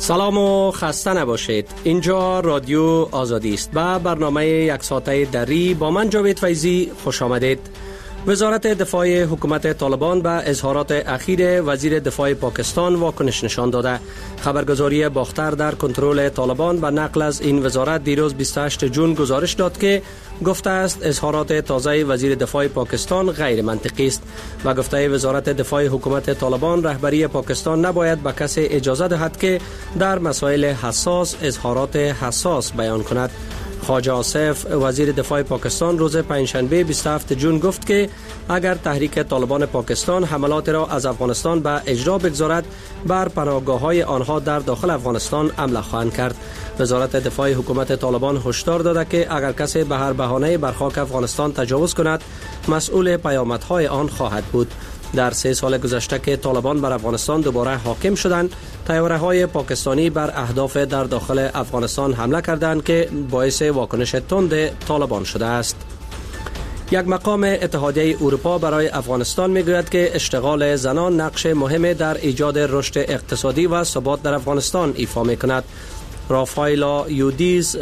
سلام و خسته نباشید. اینجا رادیو آزادی است و برنامه یک ساعته دری با من جاوید فیضی خوش آمدید. وزارت دفاع حکومت طالبان به اظهارات اخیر وزیر دفاع پاکستان واکنش نشان داده. خبرگزاری باختر در کنترل طالبان به نقل از این وزارت دیروز 28 جون گزارش داد که گفته است اظهارات تازه وزیر دفاع پاکستان غیر منطقی است و گفته وزارت دفاع حکومت طالبان رهبری پاکستان نباید به کسی اجازه دهد که در مسائل حساس اظهارات حساس بیان کند. خواجه آصف وزیر دفاع پاکستان روز پنجشنبه 27 جون گفت که اگر تحریک طالبان پاکستان حملات را از افغانستان به اجرا بگذارد بر پناهگاه‌های آنها در داخل افغانستان حمله خواهند کرد. وزارت دفاع حکومت طالبان هشدار داده که اگر کسی به هر بهانه‌ای بر خاک افغانستان تجاوز کند مسئول پیامدهای آن خواهد بود. در 3 سال گذشته که طالبان بر افغانستان دوباره حاکم شدند، طیاره‌های پاکستانی بر اهداف در داخل افغانستان حمله کردند که باعث واکنش تند طالبان شده است. یک مقام اتحادیه اروپا برای افغانستان میگوید که اشتغال زنان نقش مهمی در ایجاد رشد اقتصادی و ثبات در افغانستان ایفا می‌کند. رافایلا یودیز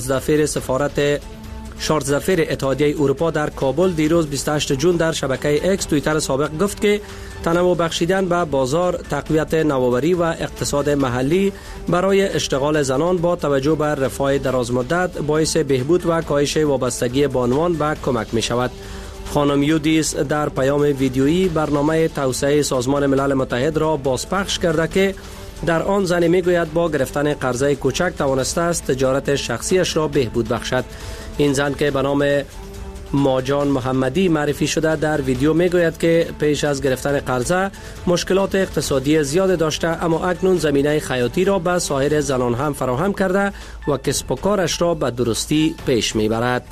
14 اتحادیه اروپا در کابل دیروز 28 جون در شبکه اکس توییتر سابق گفت که تنوع بخشیدن به بازار، تقویت نوآوری و اقتصاد محلی برای اشتغال زنان با توجه به رفاه درازمدت باعث بهبود و کاهش وابستگی بانوان به کمک می شود. خانم یودیس در پیام ویدیویی برنامه توسعه سازمان ملل متحد را بازپخش کرده که در آن زنی میگوید با گرفتن قرضه کوچک توانسته است تجارت شخصیش را بهبود بخشد. این زن که به نام ماجان محمدی معرفی شده در ویدیو میگوید که پیش از گرفتن قرضه مشکلات اقتصادی زیاد داشته، اما اکنون زمینه خیاطی را به سایر زنان هم فراهم کرده و کسب و کارش را به درستی پیش میبرد.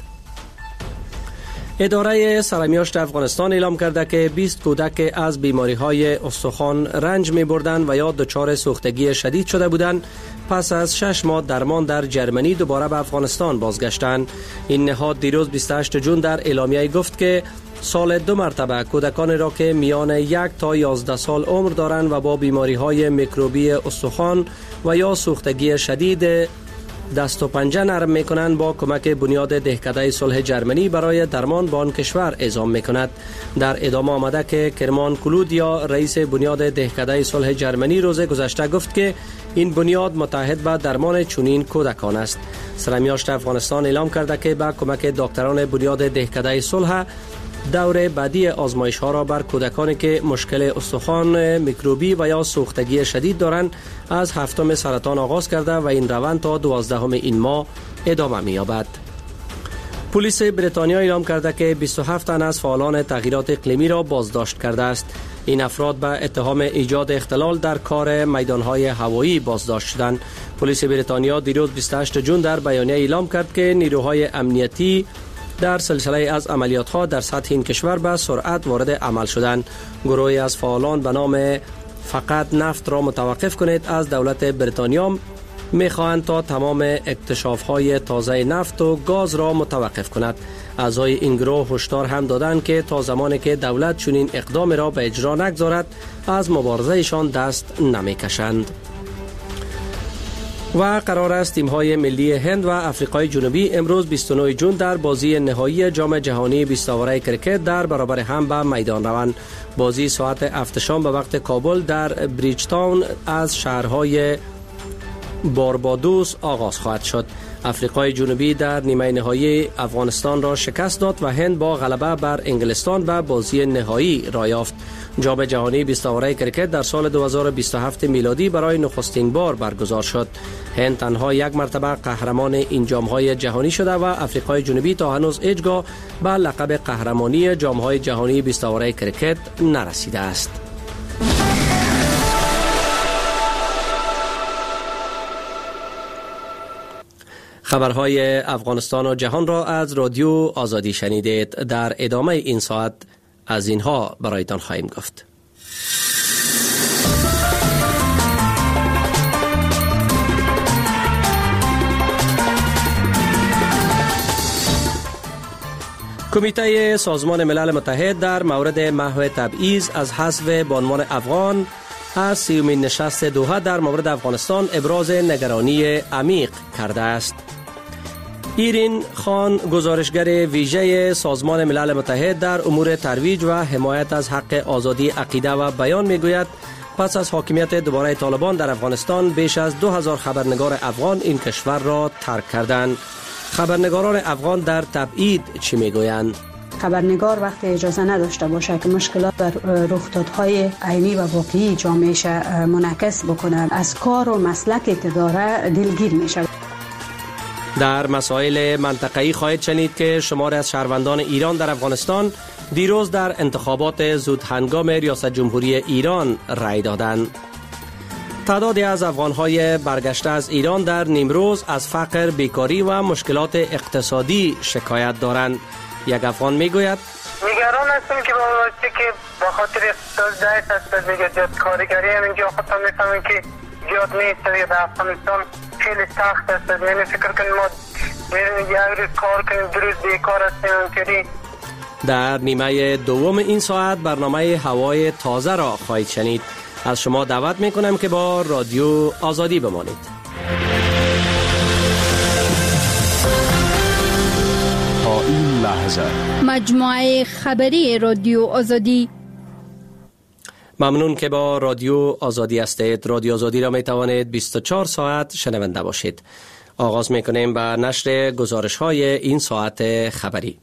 اداره سرمیاشت افغانستان اعلام کرده که 20 کودک از بیماری‌های استخوان رنج می‌بردند و یا دچار سوختگی شدید شده بودند پس از 6 ماه درمان در جرمنی دوباره به افغانستان بازگشتند. این نهاد دیروز 28 جون در اعلامیه گفت که سال 2 مرتبه کودکانی را که میان 1 تا 11 سال عمر دارند و با بیماری‌های میکروبی استخوان و یا سوختگی شدید دست و پنجه نرم میکنند با کمک بنیاد دهکده صلح جرمنی برای درمان به آن کشور اعزام میکند. در ادامه آمده که کرمان کلودیا رئیس بنیاد دهکده صلح جرمنی روز گذشته گفت که این بنیاد متحد به درمان چنین کودکان است. سرمیاشت افغانستان اعلام کرده که با کمک دکتران بنیاد دهکده صلح دور بعدی آزمایش ها را بر کودکانی که مشکل استخوان میکروبی و یا سوختگی شدید دارند از 7 سرطان آغاز کرده و این روند تا 12 این ماه ادامه می‌یابد. پلیس بریتانیا اعلام کرده که 27 تن از فعالان تغییرات اقلیمی را بازداشت کرده است. این افراد به اتهام ایجاد اختلال در کار میدانهای هوایی بازداشت شدند. پلیس بریتانیا دیروز 28 جون در بیانیه اعلام کرد که نیروهای امنیتی در سلسله از عملیات‌ها در سطح این کشور به سرعت وارد عمل شدند. گروهی از فعالان به نام فقط نفت را متوقف کنید از دولت بریتانیا می‌خواهند تا تمام اکتشاف‌های تازه نفت و گاز را متوقف کند. اعضای این گروه هشدار هم دادند که تا زمانی که دولت چنین اقدام را به اجرا نگذارد از مبارزه‌شان دست نمی‌کشند. و قرار است تیم‌های ملی هند و آفریقای جنوبی امروز 29 جون در بازی نهایی جام جهانی 20 اوره کرکت در برابر هم به میدان روند. بازی ساعت 7 شام به وقت کابل در بریجتاون از شهرهای باربادوس آغاز خواهد شد. آفریقای جنوبی در نیمه نهایی افغانستان را شکست داد و هند با غلبه بر انگلستان به بازی نهایی را یافت. جام جهانی 20 اوره کرکت در سال 2027 میلادی برای نخستین بار برگزار شد. هند تنها 1 مرتبه قهرمان این جام‌های جهانی شده و آفریقای جنوبی تا هنوز هیچگاه به لقب قهرمانی جام‌های جهانی 20 اوره کرکت نرسیده است. خبرهای افغانستان و جهان را از رادیو آزادی شنیدید. در ادامه این ساعت از اینها برایتان خواهیم گفت. کمیته سازمان ملل متحد در مورد محو تبعیض از حذف بانوان افغان از 30مین نشست دوحه در مورد افغانستان ابراز نگرانی عمیق کرده است. ایرین خان، گزارشگر ویژه سازمان ملل متحد در امور ترویج و حمایت از حق آزادی عقیده و بیان میگوید پس از حاکمیت دوباره طالبان در افغانستان بیش از 2000 خبرنگار افغان این کشور را ترک کردند. خبرنگاران افغان در تبعید چی میگویند؟ خبرنگار وقتی اجازه نداشته باشه که مشکلات در رخدادهای عینی و واقعی جامعهش منعکس بکنه، از کار و مسلکی که داره دلگیر میشه. در مسائل منطقه‌ای خواهید شنید که شماری از شهروندان ایران در افغانستان دیروز در انتخابات زودهنگام ریاست جمهوری ایران رأی دادند. تعدادی از افغان‌های برگشته از ایران در نیمروز از فقر، بیکاری و مشکلات اقتصادی شکایت دارند. یک افغان میگوید نگران هستم که با خاطر اقتصاد ضعیف است دیگه، جد کارگری هم اینجا خودم میفهمم که زیاد نیست و در افغانستان خیلی سخت است. یعنی فکر کنیم ما یک روز کار کنیم، دو روز بیکار هستیم اینطوری. در نیمه دوم این ساعت برنامه هوای تازه را خواهید شنید. از شما دعوت میکنم که با رادیو آزادی بمانید. تا این لحظه مجموعه خبری رادیو آزادی. ممنون که با رادیو آزادی هستید. رادیو آزادی را می توانید 24 ساعت شنونده باشید. آغاز میکنیم به نشر گزارش های این ساعت خبری.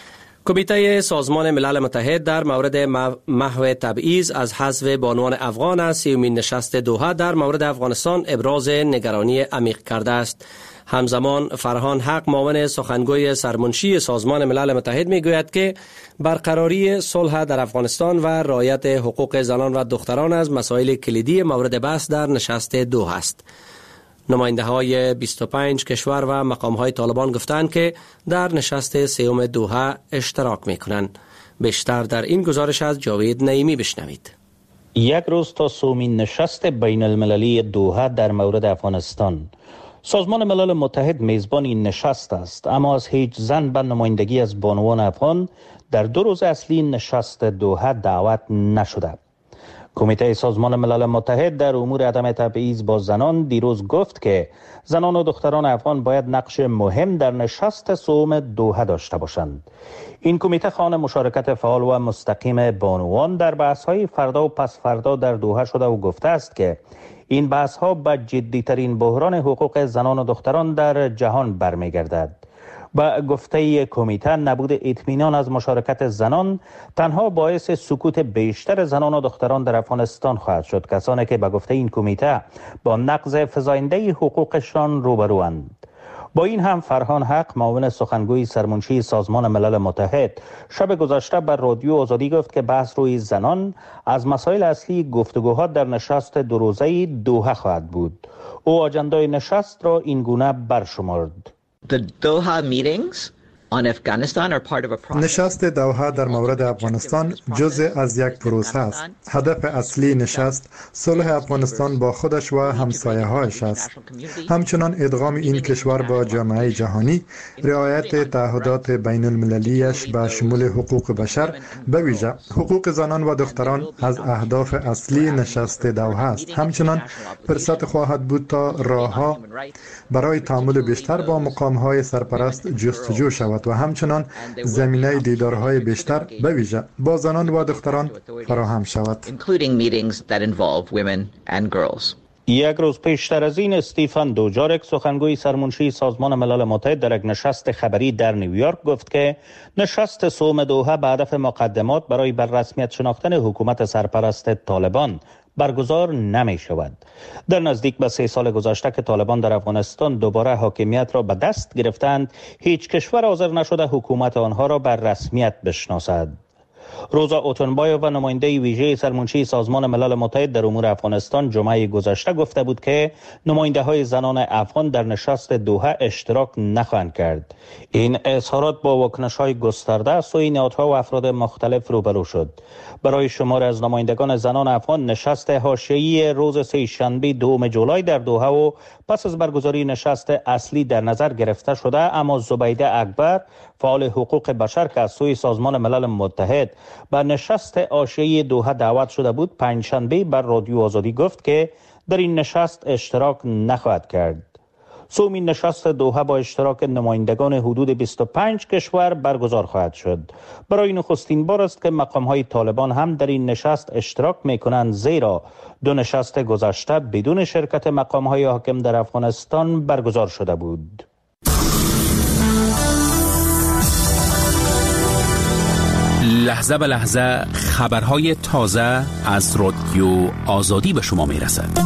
کمیته سازمان ملل متحد در مورد محو تبعیض از حذف بانوان افغان از 30مین نشست دوحه در مورد افغانستان ابراز نگرانی عمیق کرده است. همزمان فرهان حق، معاون سخنگوی سرمنشی سازمان ملل متحد میگوید که برقراری صلح در افغانستان و رعایت حقوق زنان و دختران از مسائل کلیدی مورد بحث در نشست دوحه است. نماینده های 25 کشور و مقام های طالبان گفتند که در نشست سوم دوحه اشتراک می کنند. بیشتر در این گزارش از جاوید نعیمی بشنوید. یک روز تا سومین نشست بین المللی دوحه در مورد افغانستان. سازمان ملل متحد میزبان این نشست است، اما از هیچ زن به نمایندگی از بانوان افغان در 2 روز اصلی نشست دوحه دعوت نشده. کمیته سازمان ملل متحد در امور عدم تبعیض با زنان دیروز گفت که زنان و دختران افغان باید نقش مهم در نشست سوم دوحه داشته باشند. این کمیته خواهان مشارکت فعال و مستقیم بانوان در بحث‌های فردا و پس فردا در دوحه شده و گفته است که این بحث‌ها به جدی‌ترین بحران حقوق زنان و دختران در جهان برمیگردد. با گفته کمیته نبود اطمینان از مشارکت زنان تنها باعث سکوت بیشتر زنان و دختران در افغانستان خواهد شد، کسانی که به گفته این کمیته با نقض فزاینده حقوقشان روبروند. با این هم فرهان حق، معاون سخنگوی سرمنشی سازمان ملل متحد، شب گذشته بر رادیو آزادی گفت که بحث روی زنان از مسائل اصلی گفتگوها در نشست 2 روزه دوحه خواهد بود. او آجندای نشست را این گونه برشمرد: The Doha meetings on Afghanistan are part of a process. نشست دوحه در مورد افغانستان جزء از یک پروسه است. هدف اصلی نشست صلح افغانستان با خودش و همسایه‌هایش است. همچنان ادغام این کشور با جامعه جهانی، رعایت تعهدات بین المللیش به شمول حقوق بشر، به ویژه حقوق زنان و دختران از اهداف اصلی نشست دوحه است. همچنان فرصت خواهد بود تا راهها برای تعامل بیشتر با مقام‌های سرپرست جستجو شود و همچنان زمینه دیدارهای بیشتر به ویژه با زنان و دختران فراهم شود. یک روز پیشتر از این استیفن دوجارک، سخنگوی سرمنشی سازمان ملل متحد، در یک نشست خبری در نیویورک گفت که نشست سوم دوحه به هدف مقدمات برای بر رسمیت شناختن حکومت سرپرست طالبان برگزار نمی شود. در نزدیک به 3 سال گذشته که طالبان در افغانستان دوباره حاکمیت را به دست گرفتند، هیچ کشور حاضر نشده حکومت آنها را بر رسمیت بشناسد. روزا اوتنبایو و نماینده ویژه سرمنشی سازمان ملل متحد در امور افغانستان جمعه گذشته گفته بود که نماینده های زنان افغان در نشست دوحه اشتراک نخواهند کرد. این اظهارات با واکنش های گسترده از سوی نهادها و افراد مختلف روبرو شد. برای شمار از نمایندگان زنان افغان نشست حاشیه‌ای روز سه‌شنبه 2 جولای در دوحه و پس از برگزاری نشست اصلی در نظر گرفته شده، اما زبیده اکبر، فعال حقوق بشر که از سوی سازمان ملل متحد به نشست حاشیه دوحه دعوت شده بود، پنجشنبه بر رادیو آزادی گفت که در این نشست اشتراک نخواهد کرد. سومین نشست دوحه با اشتراک نمایندگان حدود 25 کشور برگزار خواهد شد. برای نخستین بار است که مقام‌های طالبان هم در این نشست اشتراک می‌کنند، زیرا دو نشست گذشته بدون شرکت مقام‌های حاکم در افغانستان برگزار شده بود. لحظه به لحظه خبرهای تازه از رادیو آزادی به شما میرسد.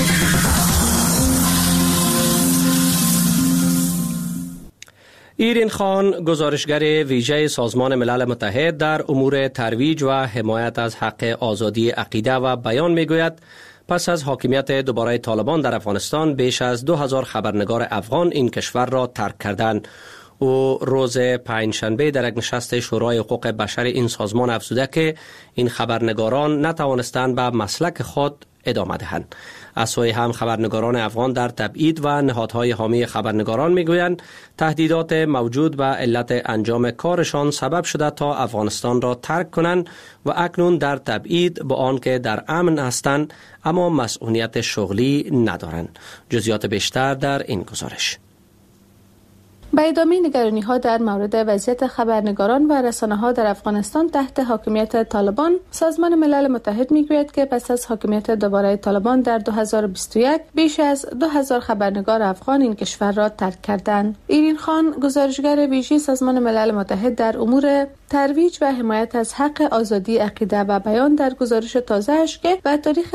ایرین خان، گزارشگر ویژه سازمان ملل متحد در امور ترویج و حمایت از حق آزادی عقیده و بیان میگوید پس از حاکمیت دوباره طالبان در افغانستان بیش از 2000 خبرنگار افغان این کشور را ترک کردند. او روز پنجشنبه در یک نشست شورای حقوق بشر این سازمان افزوده که این خبرنگاران نتوانستند به مسلک خود ادامه دهند. از سوی هم خبرنگاران افغان در تبعید و نهادهای حامی خبرنگاران میگویند تهدیدات موجود و علت انجام کارشان سبب شده تا افغانستان را ترک کنند و اکنون در تبعید با آنکه در امن هستند اما مسئولیت شغلی ندارند. جزئیات بیشتر در این گزارش. به ادامه نگرانی‌ها در مورد وضعیت خبرنگاران و رسانه‌ها در افغانستان تحت حاکمیت طالبان، سازمان ملل متحد می‌گوید که پس از حاکمیت دوباره طالبان در 2021 بیش از 2000 خبرنگار افغان این کشور را ترک کردند. ایرین خان، گزارشگر ویژه سازمان ملل متحد در امور ترویج و حمایت از حق آزادی عقیده و بیان در گزارش تازه‌اش که به تاریخ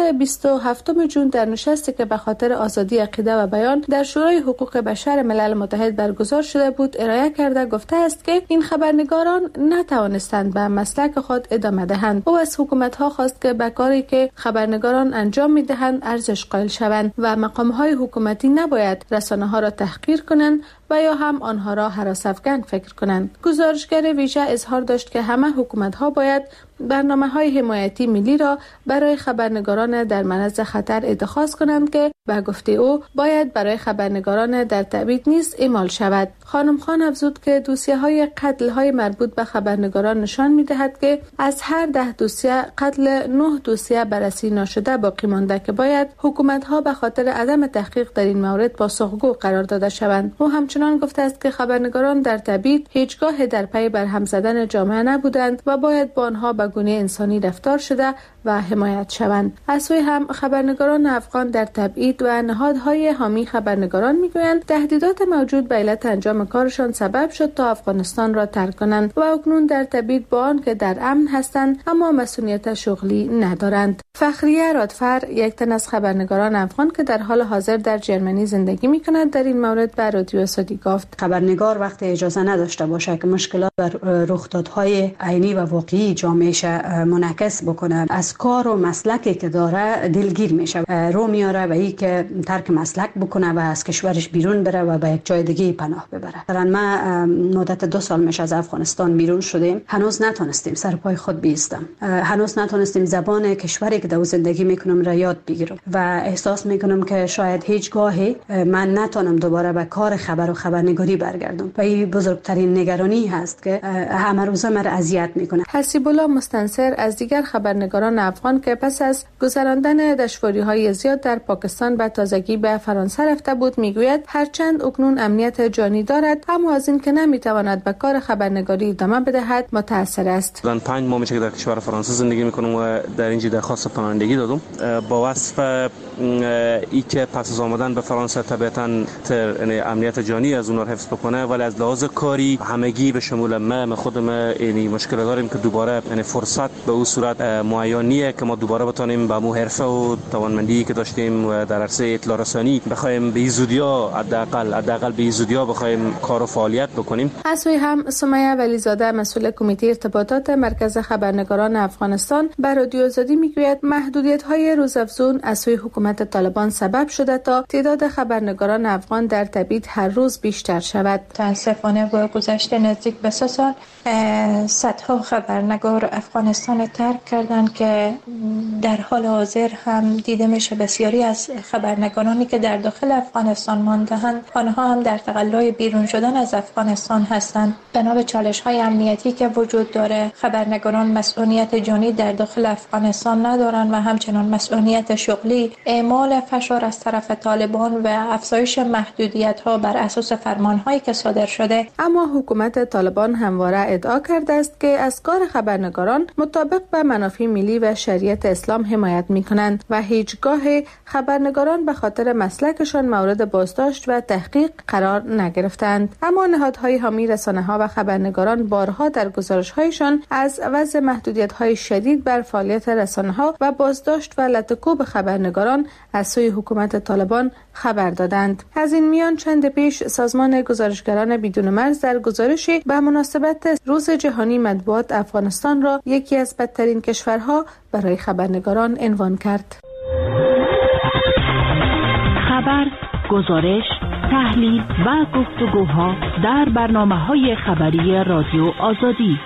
27 جون در نشستی که به خاطر آزادی عقیده و بیان در شورای حقوق بشر ملل متحد برگزار شده بود ارائه کرده گفته است که این خبرنگاران نتوانستند به مسلک خود ادامه دهند. او از حکومت‌ها خواست که به کاری که خبرنگاران انجام می‌دهند ارزش قائل شوند و مقام‌های حکومتی نباید رسانه‌ها را تحقیر کنند و یا هم آنها را هراس‌افکن فکر کنند. گزارشگر ویژه اظهار داشت که همه حکومت‌ها باید برنامه‌های حمایتی ملی را برای خبرنگاران در معرض خطر اتخاذ کنند که به گفته او باید برای خبرنگاران در تبعید نیز اعمال شود. خانم خان افزود که دوسیه‌های قتل‌های مربوط به خبرنگاران نشان می‌دهد که از هر 10 دوسیه قتل 9 دوسیه بررسی نشده باقی مانده که باید حکومت‌ها به خاطر عدم تحقیق در این مورد پاسخگو قرار داده شوند. او همچنان گفته است که خبرنگاران در تبعید هیچگاه در پی برهم زدن جامعه نبودند و باید با آنها به گونه انسانی رفتار شده و حمایت شوند. از سوی هم خبرنگاران افغان در تبعید و نهادهای حامی خبرنگاران میگویند تهدیدات موجود به علت انجام کارشان سبب شد تا افغانستان را ترک کنند و اکنون در تبعید با آن که در امن هستند اما مسئولیت شغلی ندارند. فخریه رادفر، یک تن از خبرنگاران افغان که در حال حاضر در جرمنی زندگی میکند، در این مورد به رادیو آزادی گفت خبرنگار وقتی اجازه نداشته باشه که مشکلات بر رخدادهای عینی و واقعی جامعهش منعکس بکنه، از کار و مسلکی که داره دلگیر میشه، رو میاره و این که ترک مسلک بکنه و از کشورش بیرون بره و به یک جای دیگه پناه ببره. مثلا ما مدت 2 سال میشه از افغانستان بیرون شدیم، هنوز نتونستیم سر پای خود بیستم، هنوز نتونستیم زبان کشوری که در زندگی میکنم را یاد بگیرم و احساس میکنم که شاید هیچ گاهی من نتونم دوباره به کار خبر و خبرنگاری برگردم و این بزرگترین نگرانی هست که همه روزه مرا اذیت میکنه. حسیب الله مستنصر از دیگر خبرنگاران افغان که پس از گذراندن دشواری‌های زیاد در پاکستان به تازگی به فرانسه رفته بود میگوید هرچند اکنون امنیت جانی دارد اما از این که نمیتواند به کار خبرنگاری ادامه بدهد متأثر است. من 5 ماه میشه که در کشور فرانسه زندگی میکنم و در اینجا درخواست پناهندگی دادم با وصف ای که پس از آمدن به فرانسه طبیعتاً امنیت جانی از اون رو حفظ بکنه، ولی از لحاظ کاری همگی به شمول من خودم یعنی مشکل داریم که دوباره یعنی فرصت به اون صورت معینیه که ما دوباره بتونیم با مو حرفه و توانمندی که داشتیم و در عرصه اطلاع رسانی بخوایم به زودیا حداقل به زودیا بخوایم کار و فعالیت بکنیم. از سوی هم سمیه ولیزاده مسئول کمیته ارتباطات مرکز خبرنگاران افغانستان به رادیو آزادی میگوید محدودیت‌های روزافزون از سوی حکومت حکومت طالبان سبب شده تا تعداد خبرنگاران افغان در تبعید هر روز بیشتر شود. متاسفانه با گذشت نزدیک به 3 سال صدها خبرنگار افغانستان ترک کردند که در حال حاضر هم دیده میشه بسیاری از خبرنگارانی که در داخل افغانستان مانده‌اند آنها هم در تقلای بیرون شدن از افغانستان هستند. بنا به چالش‌های امنیتی که وجود داره مسئولان مسئولیت جانی در داخل افغانستان ندارند و همچنان مسئولیت شغلی. اعمال فشار از طرف طالبان و افزایش محدودیت‌ها بر اساس فرمان‌هایی که صادر شده. اما حکومت طالبان همواره ادعا کرده است که از کار خبرنگاران مطابق به منافع ملی و شریعت اسلام حمایت می‌کنند و هیچگاه خبرنگاران به خاطر مسلکشان مورد بازداشت و تحقیق قرار نگرفتند. اما نهادهای حامی رسانه‌ها و خبرنگاران بارها در گزارش‌هایشان از وضع محدودیت‌های شدید بر فعالیت رسانه‌ها و بازداشت و لطکوب خبرنگاران از سوی حکومت طالبان خبر دادند. از این میان چند پیش سازمان گزارشگران بدون مرز در گزارشی به مناسبت روز جهانی مطبوعات افغانستان را یکی از بدترین کشورها برای خبرنگاران عنوان کرد. خبر، گزارش، تحلیل و گفتگوها در برنامه‌های خبری رادیو آزادی.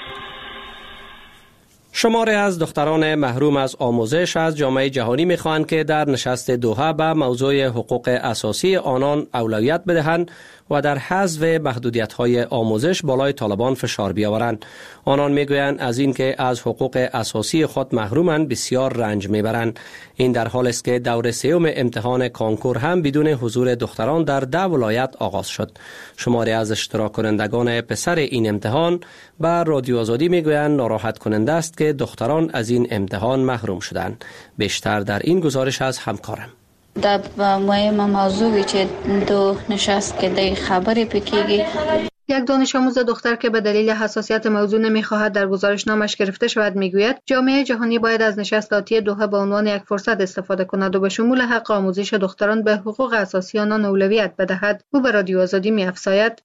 شماری از دختران محروم از آموزش از جامعه جهانی می‌خواهند که در نشست دوحه به موضوع حقوق اساسی آنان اولویت بدهند و در حذف محدودیت‌های آموزش بالای طالبان فشار بیاورند. آنان میگویند از اینکه از حقوق اساسی خود محرومند بسیار رنج میبرند. این در حالی است که دور سوم امتحان کانکور هم بدون حضور دختران در 10 ولایت آغاز شد. شماری از اشتراک کنندگان پسر این امتحان به رادیو آزادی میگویند ناراحت کننده است که دختران از این امتحان محروم شدند. بیشتر در این گزارش از همکارم. دا مهم موضوعی که دو نشست که دی خبری پکیگی. یک دانش آموز دختر که به دلیل حساسیت موضوع نمی‌خواهد در گزارشنامش گرفته شود میگوید جامعه جهانی باید از نشست آتی دوحه به عنوان یک فرصت استفاده کند و به شمول حق آموزش دختران به حقوق اساسی آنان اولویت بدهد. او به رادیو آزادی می‌افزاید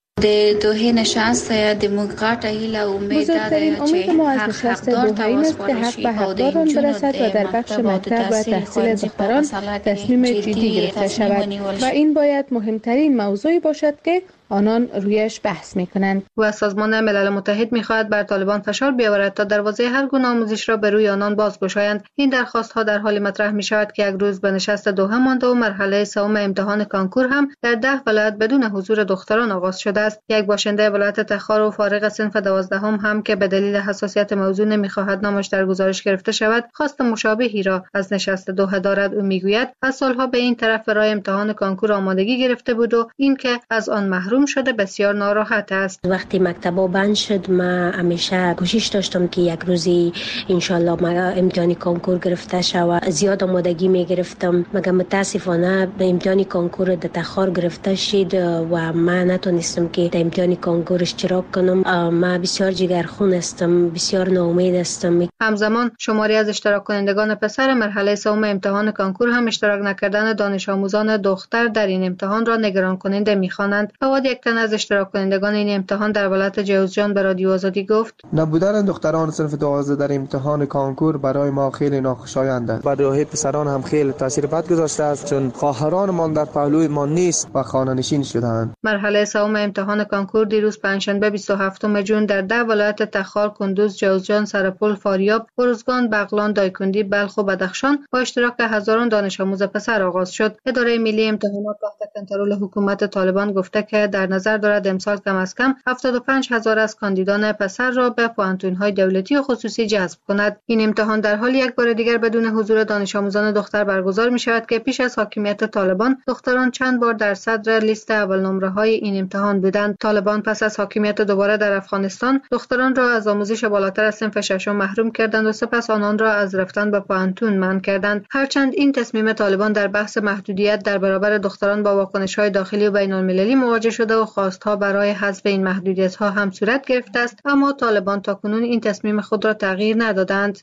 بزرگترین امید ما از نشست دوحه این است که حق به حقداران برسد و در بخش مکتب و تحصیل دختران تصمیم جدی گرفته شود و این باید مهمترین موضوعی باشد که آنان رویش بحث می‌کنند. و از سازمان ملل متحد می‌خواهد بر طالبان فشار بیاورد تا دروازه هر گونه آموزش را به روی آنان بازگشایند. این درخواست‌ها در حالی مطرح می‌شود که یک روز به نشست دوحه مانده و مرحله سوم امتحان کانکور هم در 10 ولایت بدون حضور دختران آغاز شده است. یک باشنده ولایت تخار و فارغ صنف 12 هم که به دلیل حساسیت موضوع نمی‌خواهد نامش در گزارش گرفته شود، خواست مشابهی را از نشست دوحه دارد. او می‌گوید از سالها به این طرف برای امتحان کانکور آمادگی گرفته بود و این که از آن محروم شده بسیار ناراحت است. وقتی مکتبا بند شد ما همیشه کوشش داشتم که یک روزی انشالله ما امتحان کانکور گرفته شود. زیاد آمادگی می گرفتم مگر متاسفانه به امتحان کانکور در تخار گرفته شد و ما نتونستم که در امتحان کانکور اشتراک کنم. ما بسیار جگرخون هستم، بسیار ناامید هستم. همزمان شماری از اشتراک کنندگان پسر مرحله سوم امتحان کانکور هم اشتراک نکردن دانش آموزان دختر در این امتحان را نگران کننده می‌خوانند. فواد یک تن از اشتراک کنندگان این امتحان در ولایت جوزجان به رادیو آزادی گفت نبودن دختران صنف 12 در امتحان کانکور برای ما خیلی ناخوشایند است. برای پسران هم خیلی تاثیر بد گذاشته است چون خواهرانمان در پهلوی ما نیست و خانه نشین شدند. مرحله سوم امتحان کانکور دیروز پنجشنبه 27 جون در 10 ولایت تخار، کندوز، جوزجان، سرپل، فاریاب، ارزگان، بغلان، دایکندی، بلخ و بدخشان با اشتراک هزاران دانش آموز پسر آغاز شد. اداره ملی امتحانات تحت کنترل حکومت طالبان گفته که در نظر دارد امسال کم از کم 75,000 از کاندیدان پسر را به پوانتون‌های دولتی و خصوصی جذب کند. این امتحان در حال یک بار دیگر بدون حضور دانش آموزان دختر برگزار می‌شود که پیش از حاکمیت طالبان دختران چند بار در صدر لیست اول نمره‌های این امتحان بودند. طالبان پس از حاکمیت دوباره در افغانستان دختران را از آموزش بالاتر از صنف ششم محروم کردند و سپس آنان را از رفتن به پوانتون منع کردند. هرچند این تصمیم طالبان در بحث محدودیت در برابر دختران با واکنش‌های داخلی و بین‌المللی مواجه شده و خواست‌ها برای حذف این محدودیت‌ها هم صورت گرفته است، اما طالبان تاکنون این تصمیم خود را تغییر ندادند.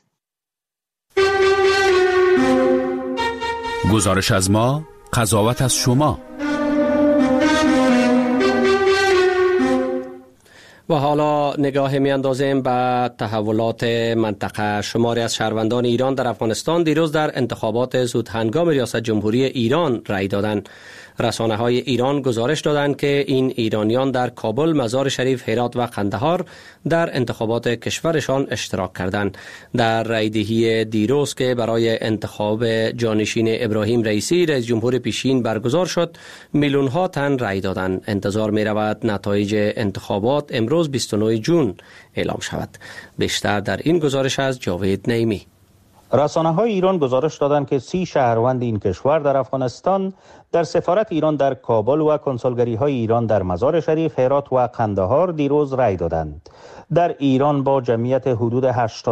گزارش از ما، قضاوت از شما. و حالا نگاه میاندازیم به تحولات منطقه. شماری از شهروندان ایران در افغانستان دیروز در انتخابات زودهنگام ریاست جمهوری ایران رای دادند. رسانه‌های ایران گزارش دادند که این ایرانیان در کابل، مزار شریف، هرات و قندهار در انتخابات کشورشان اشتراک کردند. در رایدهی دیروز که برای انتخاب جانشین ابراهیم رئیسی رئیس جمهور پیشین برگزار شد، میلیون‌ها تن رای دادند. انتظار می‌رود نتایج انتخابات امروز 29 جون اعلام شود. بیشتر در این گزارش از جاوید نعیمی. رسانه‌های ایران گزارش دادند که 30 شهروند این کشور در افغانستان در سفارت ایران در کابل و کنسولگری‌های ایران در مزار شریف، هرات و قندهار دیروز رای دادند. در ایران با جمعیت حدود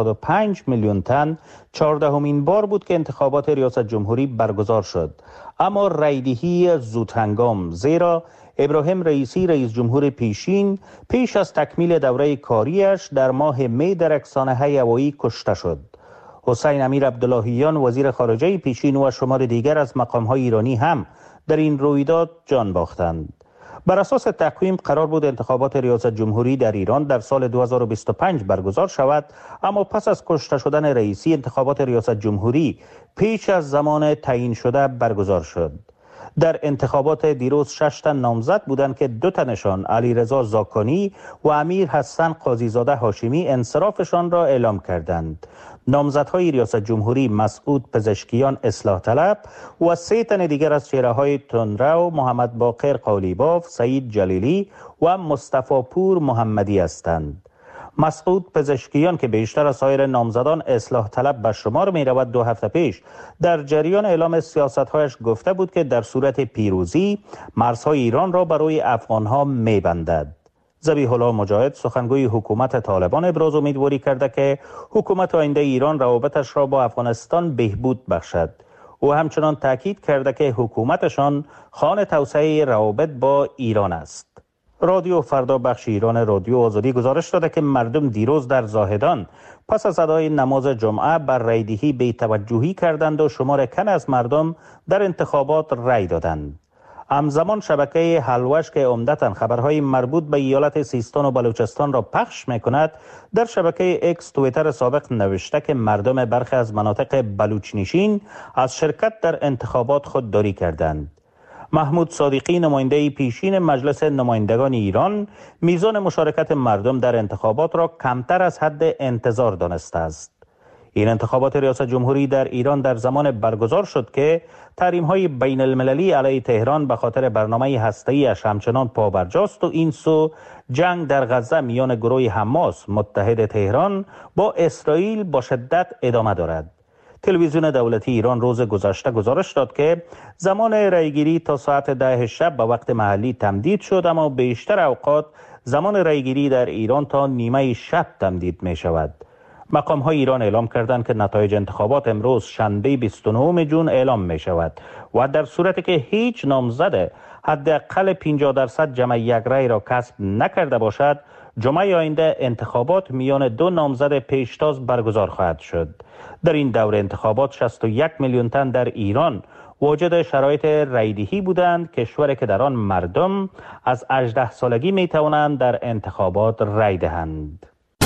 85 میلیون تن 14مین بار بود که انتخابات ریاست جمهوری برگزار شد. اما رایدهی زودهنگام، زیرا ابراهیم رئیسی رئیس جمهور پیشین پیش از تکمیل دوره کاریش در ماه می در رکسانه‌های هوایی کشته شد. حسین امیر عبداللهیان وزیر خارجه پیشین و شمار دیگر از مقام‌های ایرانی هم در این رویداد جان باختند. بر اساس تقویم قرار بود انتخابات ریاست جمهوری در ایران در سال 2025 برگزار شود، اما پس از کشته شدن رئیسی انتخابات ریاست جمهوری پیش از زمان تعیین شده برگزار شد. در انتخابات دیروز 6 تن نامزد بودند که 2 تنشان علیرضا زاکانی و امیر حسن قاضیزاده هاشمی انصرافشان را اعلام کردند. نامزدهای ریاست جمهوری مسعود پزشکیان اصلاح طلب و 3 تن دیگر از چهره‌های تندرو، محمد باقر قالیباف، سعید جلیلی و مصطفی پور محمدی هستند. مسعود پزشکیان که بیشتر از سایر نامزدان اصلاح طلب به شمار می رود 2 هفته پیش در جریان اعلام سیاست‌هایش گفته بود که در صورت پیروزی مرزهای ایران را برای افغانها می بندد. ذبیح الله مجاهد سخنگوی حکومت طالبان ابراز امیدواری کرده که حکومت آینده ایران روابطش را با افغانستان بهبود بخشد. او همچنان تاکید کرده که حکومتشان خوان توسعه روابط با ایران است. رادیو فردا بخش ایران رادیو آزادی گزارش داده که مردم دیروز در زاهدان پس از ادای نماز جمعه بر رایدهی بی‌توجهی کردند و شمار کم از مردم در انتخابات رای دادند. همزمان شبکه حلوش که عمدتاً خبرهای مربوط به ایالت سیستان و بلوچستان را پخش می‌کند، در شبکه اکس توییتر سابق نوشته که مردم برخی از مناطق بلوچنشین از شرکت در انتخابات خودداری کردند. محمود صادقی نماینده پیشین مجلس نمایندگان ایران میزان مشارکت مردم در انتخابات را کمتر از حد انتظار دانسته است. این انتخابات ریاست جمهوری در ایران در زمان برگزار شد که تحریم‌های بین المللی علیه تهران به خاطر برنامه هسته‌ای‌اش همچنان پابرجاست و این سو جنگ در غزه میان گروه حماس متحد تهران با اسرائیل با شدت ادامه دارد. تلویزیون دولتی ایران روز گذشته گزارش داد که زمان رایگیری تا ساعت 10 شب به وقت محلی تمدید شد، اما بیشتر اوقات زمان رایگیری در ایران تا نیمه شب تمدید می شود. مقام های ایران اعلام کردند که نتایج انتخابات امروز شنبه 29 جون اعلام می شود و در صورتی که هیچ نامزد حداقل 50% جمع یک رای را کسب نکرده باشد، جمعه آینده انتخابات میان 2 نامزد پیشتاز برگزار خواهد شد. در این دوره انتخابات 61 میلیون تن در ایران واجد شرایط رایدهی بودند، کشوری که در آن مردم از 18 سالگی می توانند در انتخابات رای دهند.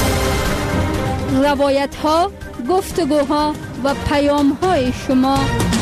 روایت ها، گفتگوها و پیام های شما.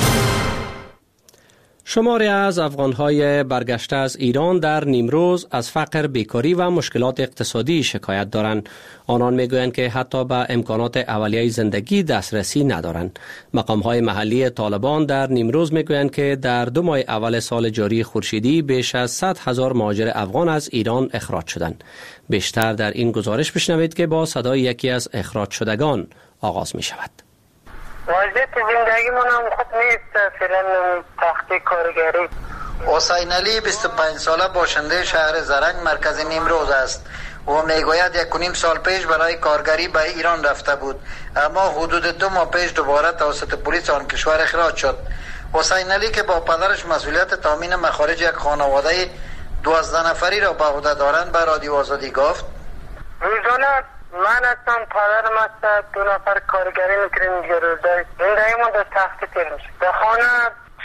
شماری از افغان‌های برگشته از ایران در نیمروز از فقر، بیکاری و مشکلات اقتصادی شکایت دارند. آنان میگویند که حتی به امکانات اولیه زندگی دسترسی ندارند. مقام‌های محلی طالبان در نیمروز میگویند که در 2 ماه اول سال جاری خورشیدی بیش از 100,000 مهاجر افغان از ایران اخراج شدند. بیشتر در این گزارش بشنوید که با صدای یکی از اخراج شدگان آغاز می شود. وضعیت زندگیمون هم خوب نیست، فعلا تختی کارگری. حسین علی 25 ساله باشنده شهر زرنگ مرکز نیمروز است. او میگوید 1.5 سال پیش برای کارگری به ایران رفته بود، اما حدود 2 ماه پیش دوباره توسط پلیس آن کشور اخراج شد. حسین علی که با پدرش مسئولیت تامین مخارج یک خانواده 12 نفری را به عهده دارند به رادیو آزادی گفت: روزانه من هستم، پدرم هست، 2 نفر کارگری میکنیم دیگه. روزای زندگیمون در تختی تیر میشه. به خانه چیز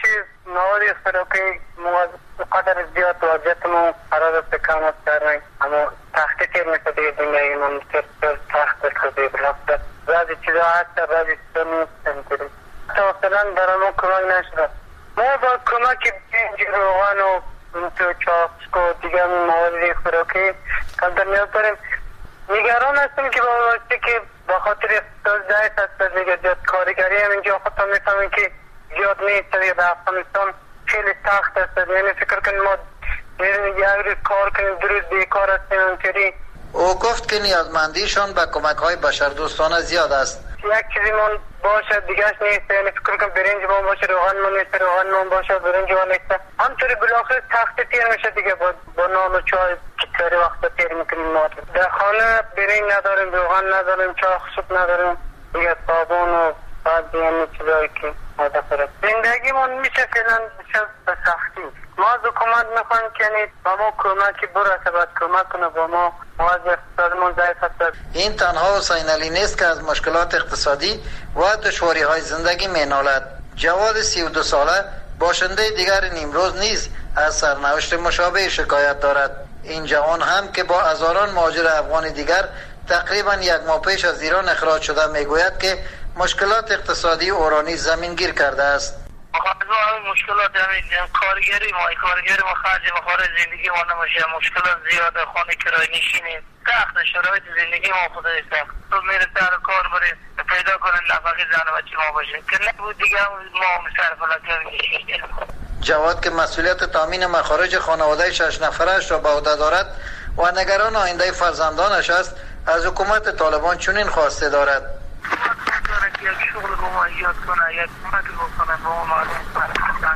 مواد خوراکی قدر زیاد واجبمون قرار است کم است اما تخت تیر میشه دیگه زندگی من تخت خودی برافت بعضی چیزا هست بعضی چیزا نیست مثلا برامون کمک نشده ما با کمک بینج روغن و تو چاپسک و دیگه مواد خوراکی کمتر نیاز داریم. نگران هستیم که با واسطه که با خاطر اقتصاد ضعیف هست دیگه جد کارگری هم اینجا خودتان میفهمیم که زیاد نیست و در افغانستان خیلی سخت است. یعنی فکر کنیم ما یک روز کار کنیم 2 روز بیکار هستیم اونطوری. او گفت که نیازمندیشان به کمک های بشردوستانه زیاد است. یک چیزی من باشه دیگهش نیست. یعنی فکر کنم برنج من باشه روغن من نیست، روغن من باشه برنج من نیست. همطوری بلاخره تخت تیر میشه دیگه با نان و چای کتری وقت تیر میکنیم. ما در خانه برنج نداریم، روغن نداریم، چای خشک نداریم، دیگه صابون و بعد دیگه چیزایی که زندگی من میشه فعلا بسیار به سختی. ما از حکومت میخوایم که با ما کمکی برسه، باید کمک کنه با ما موضوع اقتصادمون ضعیف است. این تنها حسین علی نیست که از مشکلات اقتصادی و دشواری های زندگی مینالد. جواد 32 ساله باشنده دیگر نیمروز نیز از سرنوشت مشابه شکایت دارد. این جوان هم که با هزاران مهاجر افغان دیگر تقریبا 1 ماه پیش از ایران اخراج شده میگوید که مشکلات اقتصادی او را نیز زمینگیر کرده است. مشکلات کارگری ما خرج مخارج زندگی ما نمیشه، مشکلات زیاده، خانه کرایه نشینیم، سخت شرایط زندگی ما خدای سخت. تو میره سر کار بری پیدا کنن نفقه زن و بچه ما باشه که نبود دیگه ما صرف لکه. جواد که مسئولیت تامین مخارج خانواده 6 نفرش را به عهده دارد و نگران آینده فرزندانش است، از حکومت طالبان چنین خواسته دارد. یک شغل با ما ایجاد کنه، یک کمک بکنه با ما معلوم کنه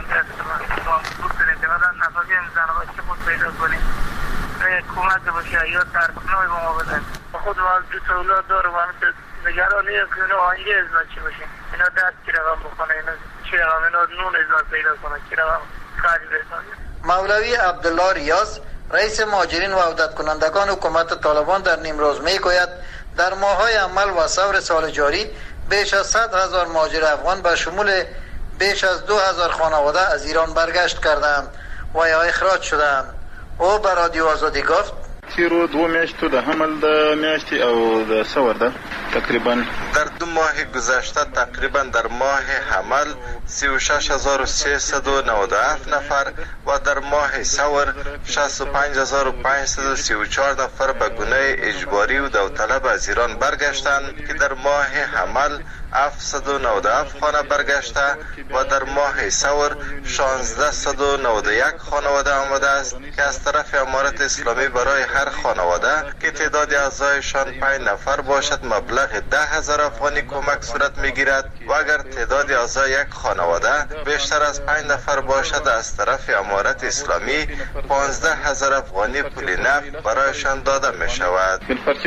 ما بود کنیم که مثلا نفقه زن و بچه بود پیدا کنیم، کمک باشه یا ترکنای با ما بدن. خود ما 2 اولاد دارم و نگرانی است که اینا آینده ازنا چی باشه، اینا درد چی رقم بکنه، اینا نون ازنا پیدا کنه، چی رقم خرج بکنه. مولوی عبدالله ریاض رئیس مهاجرین و عودت کنندگان حکومت طالبان در نیمروز میگوید در ماه‌های عمل و ثور سال جاری بیش از 100,000 مهاجر افغان به شمول بیش از 2,000 خانواده از ایران برگشت کردند و یا اخراج شدند. او به رادیو آزادی گفت تیرو 2 میاشتو د حمل د میاشتې او د ثور ده تقریبا در 2 ماه گذشته تقریبا در ماه حمل 36,397 نفر و در ماه ثور 65,534 نفر به گونه اجباری و داوطلب از ایران برگشتند که در ماه حمل 797 خانه برگشته و در ماه ثور 1691 خانواده آمده است که از طرف امارت اسلامی برای هر خانواده که تعداد اعضایشان 5 نفر باشد مبلغ 10,000 افغانی کمک صورت میگیرد و اگر تعداد اعضای یک خانواده بیشتر از 5 نفر باشد از طرف امارت اسلامی 15,000 افغانی پول نقد برایشان داده می شود.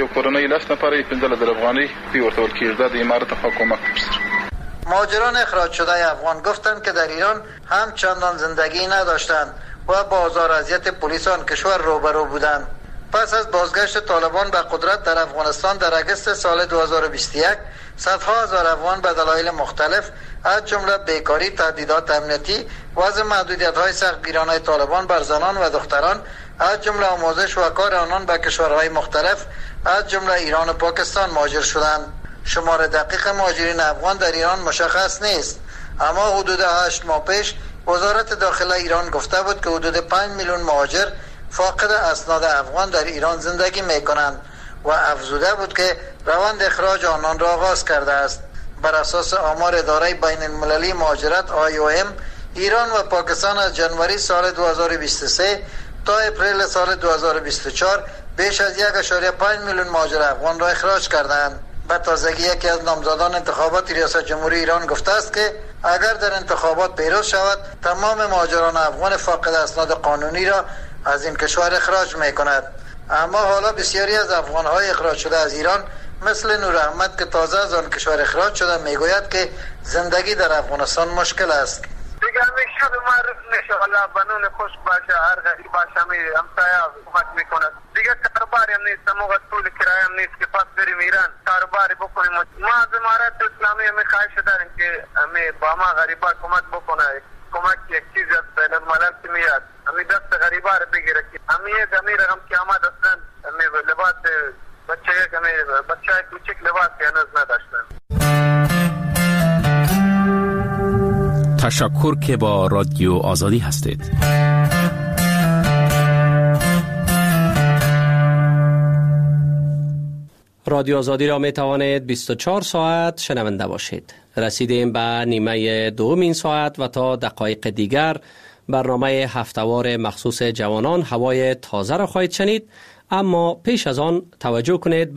مهاجران اخراج شده افغان گفتند که در ایران هم چندان زندگی نداشتند و با آزار اذیت پلیس آن کشور روبرو بودند. پس از بازگشت طالبان به قدرت در افغانستان در اگست سال 2021 صدها هزار افغان به دلایل مختلف از جمله بیکاری، تهدیدات امنیتی، وضع محدودیت‌های سختگیرانه طالبان بر زنان و دختران از جمله آموزش و کار آنان به کشورهای مختلف از جمله ایران و پاکستان مهاجر شدند. شمار دقیق مهاجرین افغان در ایران مشخص نیست، اما حدود 8 ماه پیش وزارت داخله ایران گفته بود که حدود 5 میلیون مهاجر فاقد اسناد افغان در ایران زندگی می کنند و افزوده بود که روند اخراج آنان را آغاز کرده است. بر اساس آمار اداره بین المللی مهاجرت IOM، ایران و پاکستان از جنوری سال 2023 تا اپریل سال 2024 بیش از 1.5 میلیون مهاجر افغان را اخراج کردند. به تازگی یکی از نامزدان انتخابات ریاست جمهوری ایران گفته است که اگر در انتخابات پیروز شود تمام مهاجران افغان فاقد اسناد قانونی را از این کشور اخراج می کند. اما حالا بسیاری از افغان‌های اخراج شده از ایران مثل نور احمد که تازه از آن کشور اخراج شده میگوید که زندگی در افغانستان مشکل است. دیگه میشه معرف نشه، الله بنون خوش باشه، هر غریب باشه می همسایه حکومت میکنه. دیگه کاروباری هم نیست، موقع طول کرایه هم نیست که پس بریم ایران کاروباری بکنیم. ما از امارت اسلامی میخواهش داریم که امی با ما غریبا کمک بکنه، کمک یک چیز از بین الملل میاد، امی دست غریبا رو بگیره که امی رقم که آمد اصلا امی لباس بچه کوچک لباس هنوز نداشتن. تشکر که با رادیو آزادی هستید. رادیو آزادی را می توانید 24 ساعت شنونده باشید. رسیدیم به نیمه دومین ساعت و تا دقایق دیگر برنامه هفته‌وار مخصوص جوانان هوای تازه را خواهید شنید، اما پیش از آن توجه کنید